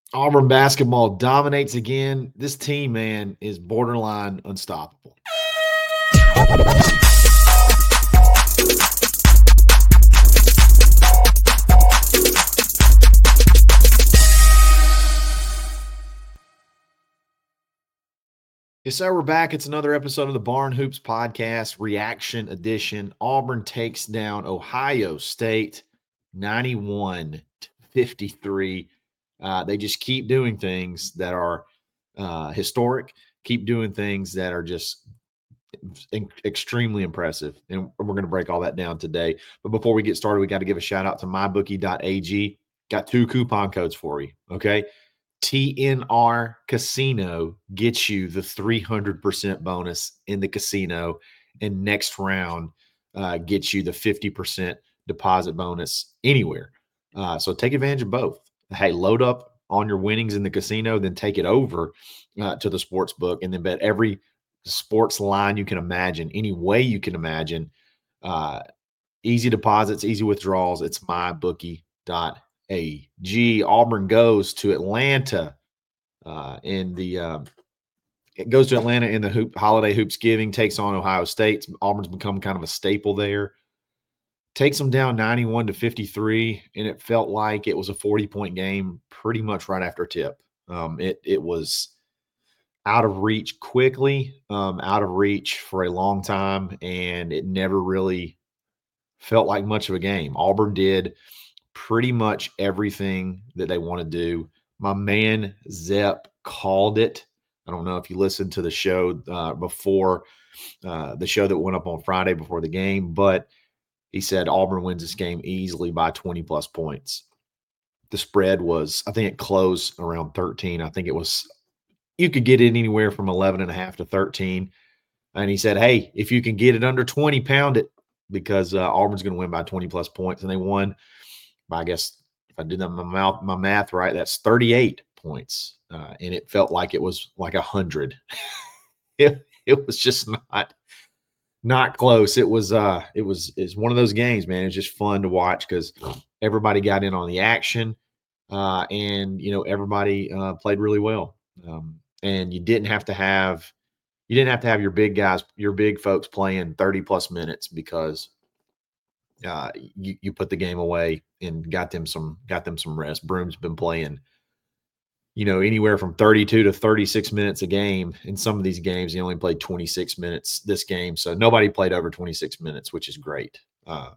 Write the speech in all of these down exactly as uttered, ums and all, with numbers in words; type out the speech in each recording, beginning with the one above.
Auburn basketball dominates again. This team, man, is borderline unstoppable. Yes, sir. We're back. It's another episode of the Barn Hoops Podcast, Reaction Edition. Auburn takes down Ohio State ninety-one to fifty-three. Uh, they just keep doing things that are uh, historic, keep doing things that are just in- extremely impressive. And we're going to break all that down today. But before we get started, we got to give a shout out to my bookie dot a g. Got two coupon codes for you. Okay. T N R Casino gets you the three hundred percent bonus in the casino, and next round uh, gets you the fifty percent deposit bonus anywhere. Uh, so take advantage of both. Hey, load up on your winnings in the casino, then take it over uh, to the sports book, and then bet every sports line you can imagine, any way you can imagine. Uh, easy deposits, easy withdrawals. It's my bookie dot a g. Auburn goes to Atlanta uh, in the uh, it goes to Atlanta in the hoop, holiday hoops giving, takes on Ohio State. Auburn's become kind of a staple there. Takes them down ninety-one to fifty-three, and it felt like it was a forty-point game pretty much right after tip. Um, it it was out of reach quickly, um, out of reach for a long time, and it never really felt like much of a game. Auburn did pretty much everything that they want to do. My man Zepp called it. I don't know if you listened to the show uh, before uh, the show that went up on Friday before the game, but he said Auburn wins this game easily by twenty plus points. The spread was, I think it closed around thirteen. I think it was, you could get it anywhere from eleven and a half to thirteen. And he said, hey, if you can get it under twenty, pound it, because uh, Auburn's going to win by twenty plus points. And they won by, I guess, if I did my mouth, my math right, that's thirty-eight points. Uh, and it felt like it was like a hundred. it, it was just not, not close. It was, uh, it was, it's one of those games, man. It's just fun to watch because everybody got in on the action. Uh, and, you know, everybody uh, played really well. Um, and you didn't have to have, you didn't have to have your big guys, your big folks playing thirty plus minutes because uh, you, you put the game away and got them some, got them some rest. Broom's been playing, you know, anywhere from thirty-two to thirty-six minutes a game. In some of these games, he only played twenty-six minutes this game. So nobody played over twenty-six minutes, which is great. Uh,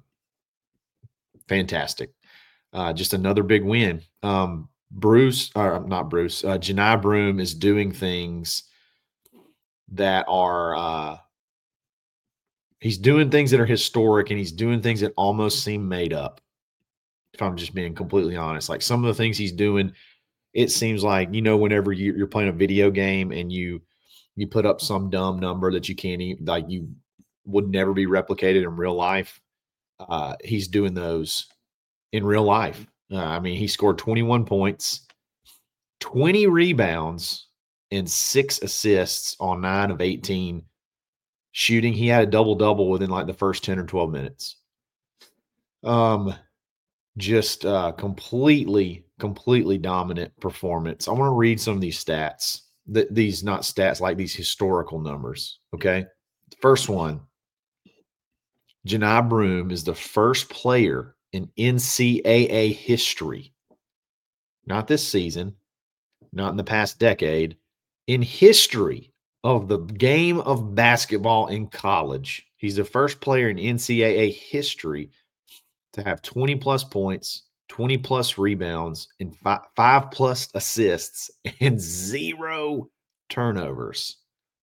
fantastic. Uh, just another big win. Um, Bruce, or not Bruce, uh, Johni Broome is doing things that are, uh, he's doing things that are historic, and he's doing things that almost seem made up. If I'm just being completely honest, like some of the things he's doing, it seems like, you know, whenever you, you're playing a video game and you, you put up some dumb number that you can't even, like, you would never be replicated in real life. Uh, he's doing those in real life. Uh, I mean, he scored twenty-one points, twenty rebounds, and six assists on nine of eighteen shooting. He had a double double within like the first ten or twelve minutes. Um, just uh, completely, completely dominant performance. I want to read some of these stats. Th- these not stats, like these historical numbers. Okay, first one. Johni Broome is the first player in N C double A history, not this season, not in the past decade, in history of the game of basketball in college. He's the first player in N C double A history to have twenty plus points, twenty plus rebounds, and five, five plus assists, and zero turnovers.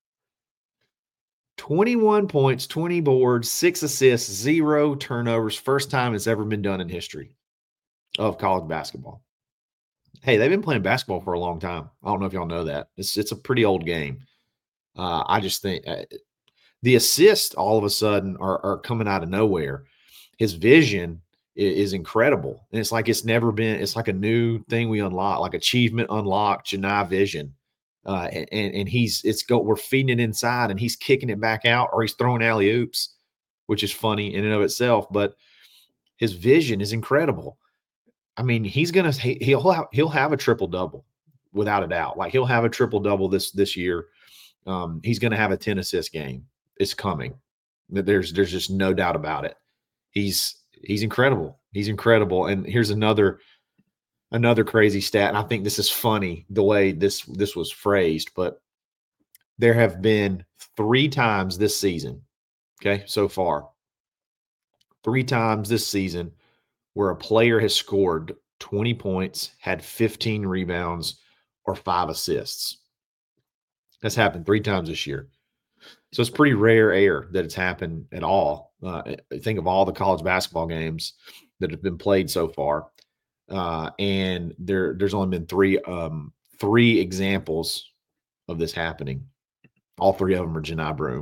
twenty-one points, twenty boards, six assists, zero turnovers. First time it's ever been done in history of college basketball. Hey, they've been playing basketball for a long time. I don't know if y'all know that. It's it's a pretty old game. Uh, I just think uh, the assists all of a sudden are, are coming out of nowhere. His vision is, is incredible, and it's like it's never been. It's like a new thing we unlock, like achievement unlocked. Johni vision, uh, and and he's it's go. We're feeding it inside, and he's kicking it back out, or he's throwing alley oops, which is funny in and of itself. But his vision is incredible. I mean, he's gonna he'll have, he'll have a triple double. without a doubt. Like he'll have a triple double this this year. Um, he's going to have a ten assist game. It's coming. There's there's just no doubt about it. He's he's incredible. He's incredible. And here's another another crazy stat. And I think this is funny the way this this was phrased, but there have been three times this season, okay, so far, three times this season where a player has scored twenty points, had fifteen rebounds, or five assists. That's happened three times this year. So it's pretty rare air that it's happened at all. Uh, think of all the college basketball games that have been played so far, uh, and there there's only been three um, three examples of this happening. All three of them are Johni Broome.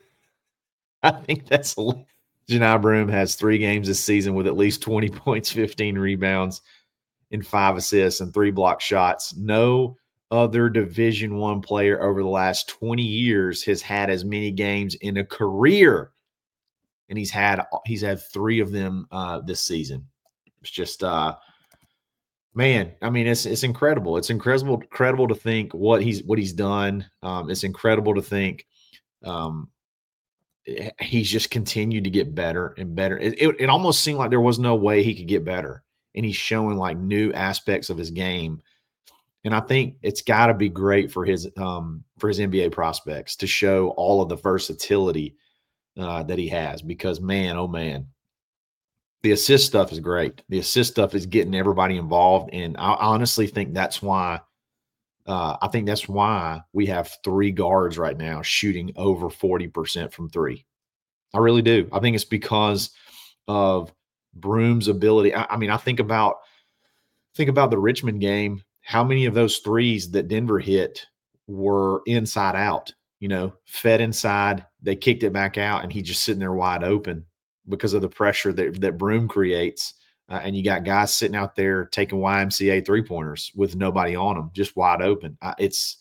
I think that's Johni Broome has three games this season with at least twenty points, fifteen rebounds, and five assists and three block shots. No other Division One player over the last twenty years has had as many games in a career, and he's had he's had three of them uh, this season. It's just, uh, man. I mean, it's it's incredible. It's incredible, incredible to think what he's what he's done. Um, it's incredible to think. Um, he's just continued to get better and better. It, it, it almost seemed like there was no way he could get better, and he's showing like new aspects of his game. And I think it's got to be great for his um, for his N B A prospects to show all of the versatility uh, that he has. Because man, oh man, the assist stuff is great. The assist stuff is getting everybody involved, and I honestly think that's why. Uh, I think that's why we have three guards right now shooting over forty percent from three. I really do. I think it's because of Broome's ability. I, I mean, I think about think about the Richmond game. How many of those threes that Denver hit were inside out, you know, fed inside, they kicked it back out, and he's just sitting there wide open because of the pressure that, that Broome creates. Uh, and you got guys sitting out there taking Y M C A three-pointers with nobody on them, just wide open. Uh, it's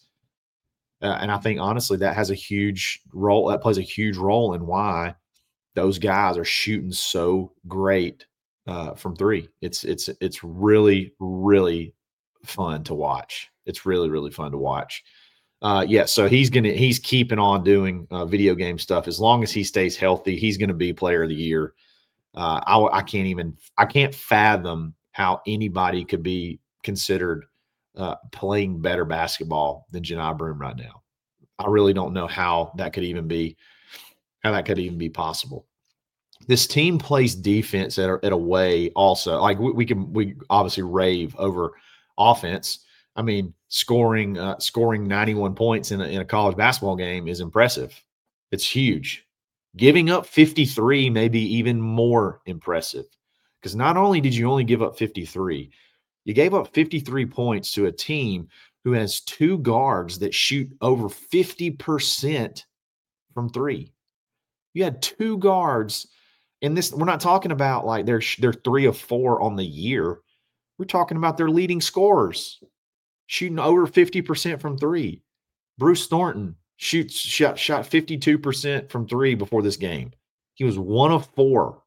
uh, and I think, honestly, that has a huge role. That plays a huge role in why those guys are shooting so great uh, from three. It's it's it's really, really fun to watch. It's really, really fun to watch. Uh, yeah, so he's gonna he's keeping on doing uh, video game stuff as long as he stays healthy. He's gonna be Player of the Year. Uh, I, I can't even I can't fathom how anybody could be considered uh, playing better basketball than Johni Broome right now. I really don't know how that could even be how that could even be possible. This team plays defense at a, at a way also. Like we, we can we obviously rave over offense. I mean, scoring uh, scoring ninety-one points in a, in a college basketball game is impressive. It's huge. Giving up fifty-three may be even more impressive, because not only did you only give up fifty-three, you gave up fifty-three points to a team who has two guards that shoot over fifty percent from three. You had two guards, and this we're not talking about like they're they're three of four on the year. We're talking about their leading scorers shooting over fifty percent from three. Bruce Thornton shoots shot shot fifty-two percent from three before this game. He was one of four.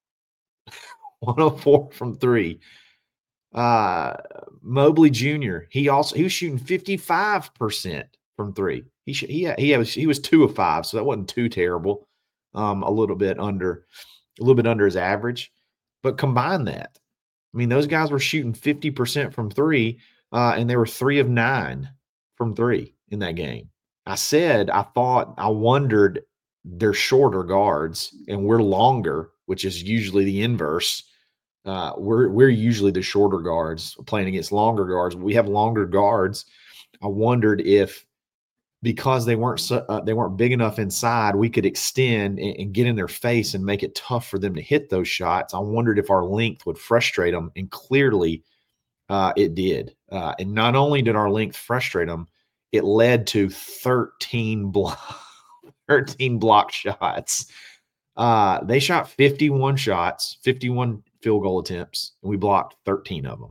one of four from three. Uh, Mobley Junior He also he was shooting fifty-five percent from three. He sh- he he was he was two of five, so that wasn't too terrible. Um, a little bit under a little bit under his average, but combine that. I mean, those guys were shooting fifty percent from three, uh, and they were three of nine from three in that game. I said, I thought, I wondered, they're shorter guards and we're longer, which is usually the inverse. Uh, we're we're usually the shorter guards playing against longer guards. We have longer guards. I wondered if because they weren't so, uh, they weren't big enough inside, we could extend and, and get in their face and make it tough for them to hit those shots. I wondered if our length would frustrate them, and clearly uh, it did. Uh, and not only did our length frustrate them, it led to thirteen block, thirteen block shots. Uh, they shot fifty-one shots, fifty-one field goal attempts, and we blocked thirteen of them.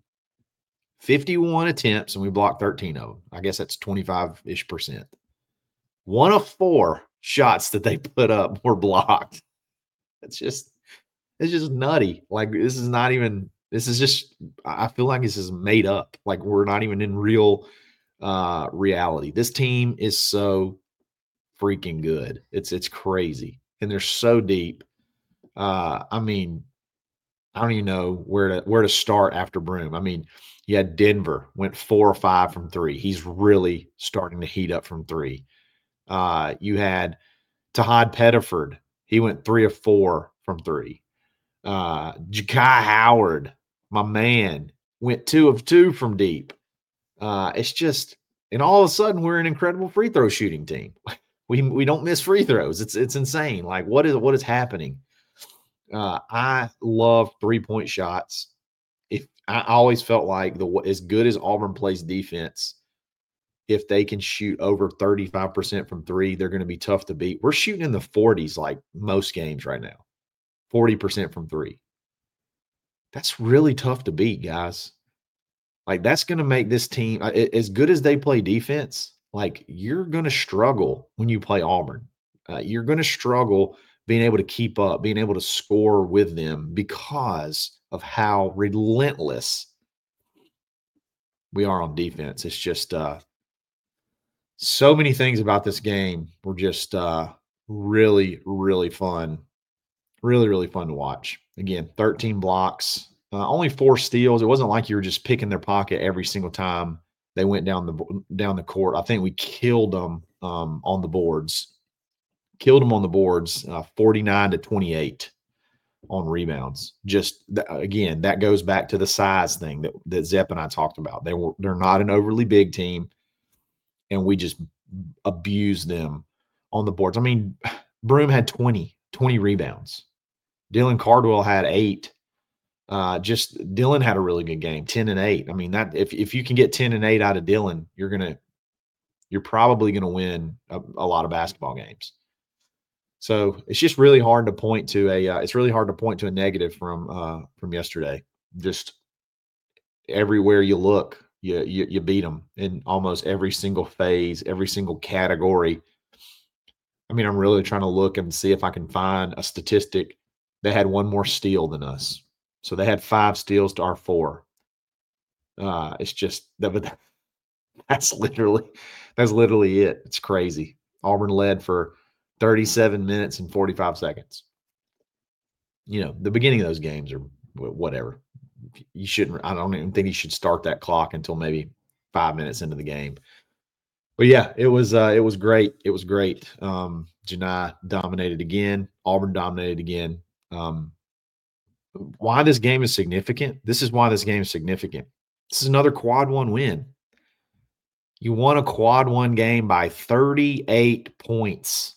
fifty-one attempts, and we blocked thirteen of them. I guess that's twenty-five-ish percent. One of four shots that they put up were blocked. It's just, it's just nutty. Like, this is not even, this is just, I feel like this is made up. Like, we're not even in real, uh, reality. This team is so freaking good. It's it's crazy, and they're so deep. Uh, I mean, I don't even know where to where to start after Broome. I mean, you had Denver went four or five from three. He's really starting to heat up from three. Uh, you had Tahad Pettiford. He went three of four from three. Uh, Ja'Kai Howard, my man, went two of two from deep. Uh, it's just, and all of a sudden, we're an incredible free throw shooting team. We we don't miss free throws. It's it's insane. Like what is what is happening? Uh, I love three point shots. If I always felt like the as good as Auburn plays defense, if they can shoot over thirty-five percent from three, they're going to be tough to beat. We're shooting in the forties like most games right now, forty percent from three. That's really tough to beat, guys. Like that's going to make this team as good as they play defense. Like you're going to struggle when you play Auburn. Uh, you're going to struggle being able to keep up, being able to score with them because of how relentless we are on defense. It's just uh, so many things about this game were just uh, really, really fun. Really, really fun to watch. Again, thirteen blocks, uh, only four steals. It wasn't like you were just picking their pocket every single time they went down the down the court. I think we killed them um, on the boards. Killed them on the boards, uh, forty-nine to twenty-eight on rebounds. Just th- again, that goes back to the size thing that that Zepp and I talked about. They were they're not an overly big team, and we just abused them on the boards. I mean, Broome had twenty, twenty rebounds. Dylan Cardwell had eight. Uh, just Dylan had a really good game, ten and eight. I mean, that if if you can get ten and eight out of Dylan, you're gonna you're probably gonna win a, a lot of basketball games. So it's just really hard to point to a uh, it's really hard to point to a negative from uh, from yesterday. Just everywhere you look, you, you you beat them in almost every single phase, every single category. I mean, I'm really trying to look and see if I can find a statistic. They had one more steal than us. So they had five steals to our four. Uh, it's just that, but that's literally that's literally it. It's crazy. Auburn led for thirty-seven minutes and forty-five seconds. You know, the beginning of those games are whatever. You shouldn't. I don't even think you should start that clock until maybe five minutes into the game. But yeah, it was uh, it was great. It was great. Um, Janai dominated again. Auburn dominated again. Um, why this game is significant? This is why this game is significant. This is another quad one win. You won a quad one game by thirty-eight points.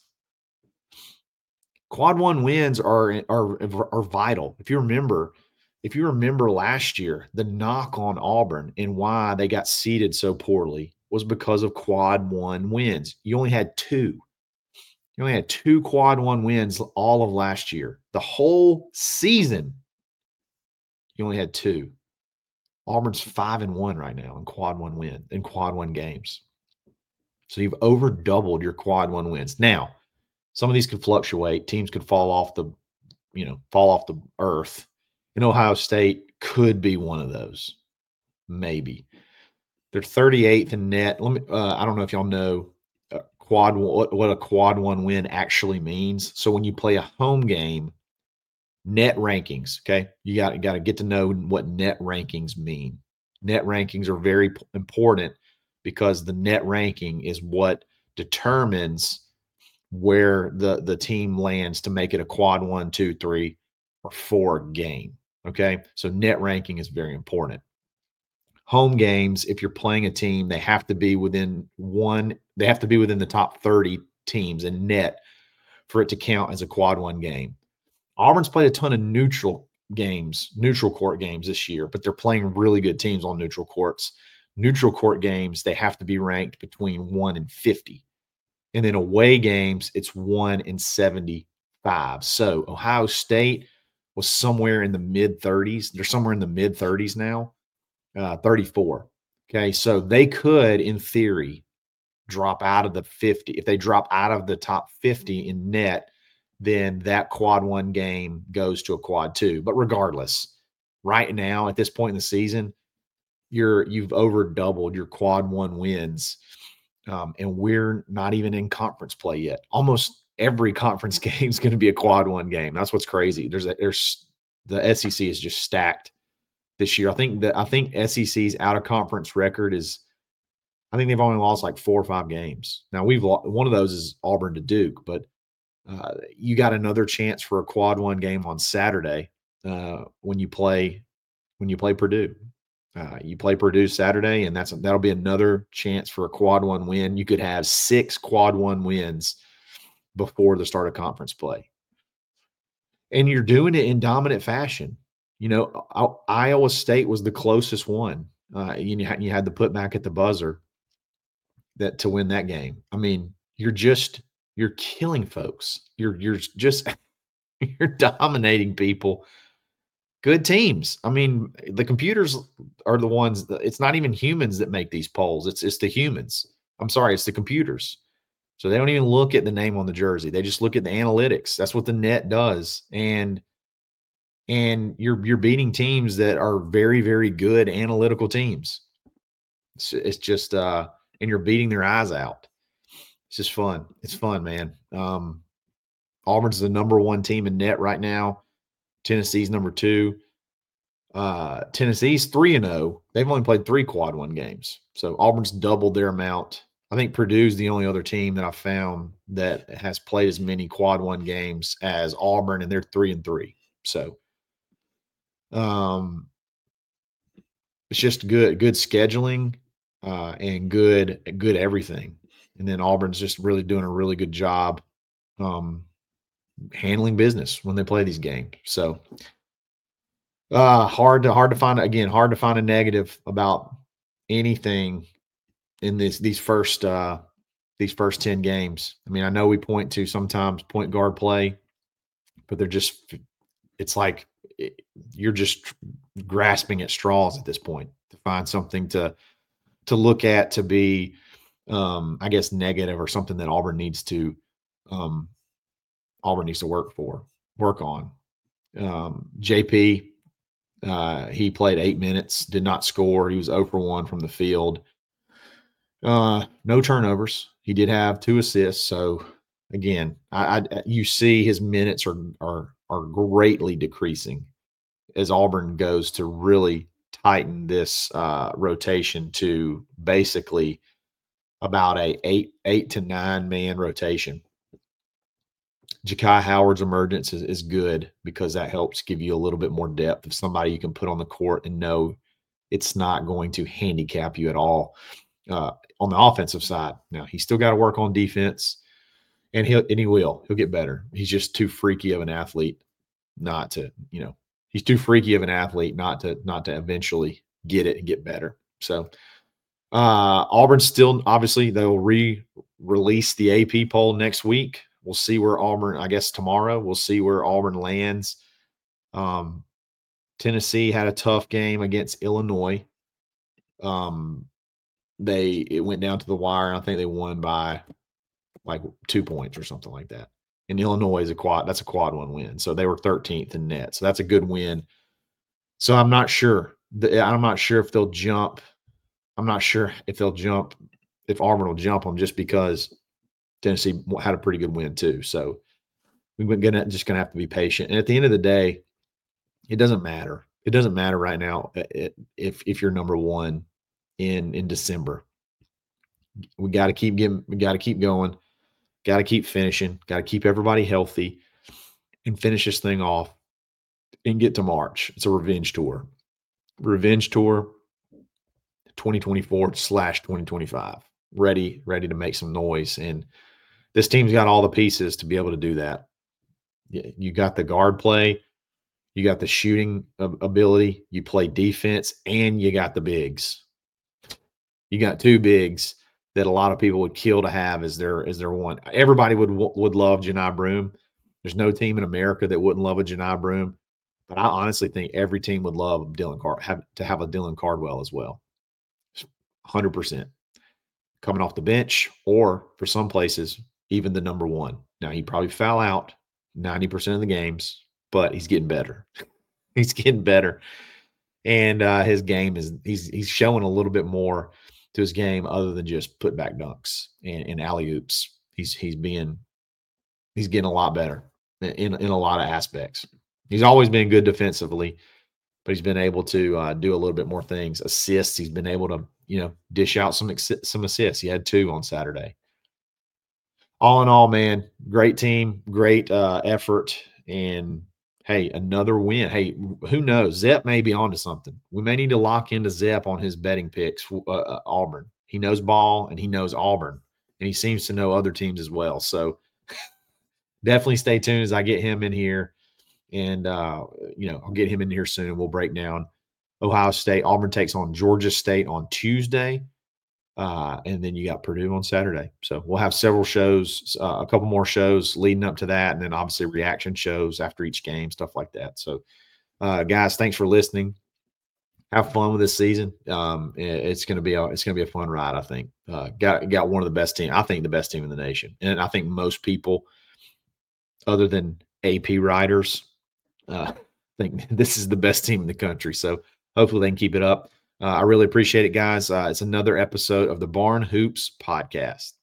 Quad one wins are, are, are vital. If you remember, if you remember last year, the knock on Auburn and why they got seeded so poorly was because of quad one wins. You only had two. You only had two quad one wins all of last year. The whole season, you only had two. Auburn's five and one right now in quad one win, in quad one games. So you've over doubled your quad one wins. Now, some of these could fluctuate. Teams could fall off the, you know, fall off the earth. And Ohio State could be one of those. Maybe. They're thirty-eighth in net. Let me uh, I don't know if y'all know uh, quad what, what a quad one win actually means. So when you play a home game, net rankings, okay? You got got to get to know what net rankings mean. Net rankings are very p- important because the net ranking is what determines where the the team lands to make it a quad one, two, three, or four game. Okay, so net ranking is very important. Home games, if you're playing a team, they have to be within one. They have to be within the top thirty teams in net for it to count as a quad one game. Auburn's played a ton of neutral games, neutral court games this year, but they're playing really good teams on neutral courts. Neutral court games, they have to be ranked between one and fifty. And then away games, it's one and seventy-five. So Ohio State was somewhere in the mid thirties. They're somewhere in the mid thirties now, uh, thirty-four. Okay. So they could, in theory, drop out of the fifty. If they drop out of the top fifty in net, then that quad one game goes to a quad two. But regardless, right now, at this point in the season, you're you've over doubled your quad one wins, um, and we're not even in conference play yet. Almost every conference game is going to be a quad one game. That's what's crazy. There's a, there's the S E C is just stacked this year. I think that I think S E C's out of conference record is, I think they've only lost like four or five games. Now we've lost, one of those is Auburn to Duke, but uh, you got another chance for a quad one game on Saturday uh, when you play when you play Purdue. Uh, you play Purdue Saturday, and that's that'll be another chance for a quad one win. You could have six quad one wins before the start of conference play, and you're doing it in dominant fashion. You know, Iowa State was the closest one. Uh, you had, you had the putback at the buzzer that to win that game. I mean, you're just you're killing folks. You're you're just you're dominating people. Good teams. I mean, the computers are the ones that, it's not even humans that make these polls. It's it's the humans. I'm sorry, it's the computers. So they don't even look at the name on the jersey. They just look at the analytics. That's what the net does. And and you're you're beating teams that are very, very good analytical teams. It's, it's just uh and you're beating their eyes out. It's just fun. It's fun, man. Um, Auburn's the number one team in net right now. Tennessee's number two. Uh, Tennessee's three and zero. They've only played three quad one games, so Auburn's doubled their amount. I think Purdue's the only other team that I found that has played as many quad one games as Auburn, and they're three and three. So, um, it's just good, good scheduling, uh, and good, good everything. And then Auburn's just really doing a really good job, um, handling business when they play these games. So, uh, hard to hard to find again, hard to find a negative about anything in this these first uh these first ten games. I mean, I know we point to sometimes point guard play, but they're just it's like it, you're just grasping at straws at this point to find something to to look at to be um I guess negative or something that Auburn needs to um Auburn needs to work for, work on. Um J P, uh he played eight minutes, did not score. He was zero for one from the field. Uh, no turnovers. He did have two assists. So again, I, I you see his minutes are are are greatly decreasing as Auburn goes to really tighten this uh, rotation to basically about a eight eight to nine man rotation. Ja'Kai Howard's emergence is, is good because that helps give you a little bit more depth of somebody you can put on the court and know it's not going to handicap you at all. Uh, on the offensive side, now he's still got to work on defense, and he'll and he will. He'll get better. He's just too freaky of an athlete not to, you know, he's too freaky of an athlete not to not to eventually get it and get better. So uh, Auburn still obviously they'll re-release the A P poll next week. We'll see where Auburn. I guess tomorrow we'll see where Auburn lands. Um, Tennessee had a tough game against Illinois. Um, they it went down to the wire. I think they won by like two points or something like that. And Illinois is a quad. That's a quad one win. So they were thirteenth in net. So that's a good win. So I'm not sure. I'm not sure if they'll jump. I'm not sure if they'll jump. If Auburn will jump them just because Tennessee had a pretty good win too. So we're gonna just gonna have to be patient. And at the end of the day, it doesn't matter. It doesn't matter right now if if you're number one in in December. We got to keep getting. We got to keep going. Got to keep finishing. Got to keep everybody healthy and finish this thing off and get to March. It's a revenge tour. Revenge tour twenty twenty-four slash twenty twenty-five. Ready, ready to make some noise. And this team's got all the pieces to be able to do that. You got the guard play. You got the shooting ability. You play defense, and you got the bigs. You got two bigs that a lot of people would kill to have as their as their one. Everybody would would love Johni Broome. There's no team in America that wouldn't love a Johni Broome, but I honestly think every team would love Dylan Card have to have a Dylan Cardwell as well. one hundred percent coming off the bench, or for some places even the number one. Now he probably foul out ninety percent of the games, but he's getting better. He's getting better. And uh, his game is he's he's showing a little bit more to his game other than just put back dunks and, and alley oops. He's he's being he's getting a lot better in in a lot of aspects. He's always been good defensively, but he's been able to uh, do a little bit more things. Assists, he's been able to you know dish out some some assists. He had two on Saturday. All in all, man, great team, great uh, effort, and hey, another win. Hey, who knows? Zep may be onto something. We may need to lock into Zep on his betting picks. Uh, uh, Auburn. He knows ball and he knows Auburn, and he seems to know other teams as well. So definitely stay tuned as I get him in here, and uh, you know I'll get him in here soon. We'll break down Ohio State. Auburn takes on Georgia State on Tuesday. Uh, and then you got Purdue on Saturday. So we'll have several shows, uh, a couple more shows leading up to that, and then obviously reaction shows after each game, stuff like that. So, uh, guys, thanks for listening. Have fun with this season. Um, it's going to be a, it's going to be a fun ride. I think. Uh, got got one of the best team. I think the best team in the nation, and I think most people, other than A P writers, uh, think this is the best team in the country. So hopefully they can keep it up. Uh, I really appreciate it, guys. Uh, it's another episode of the Barn Hoops Podcast.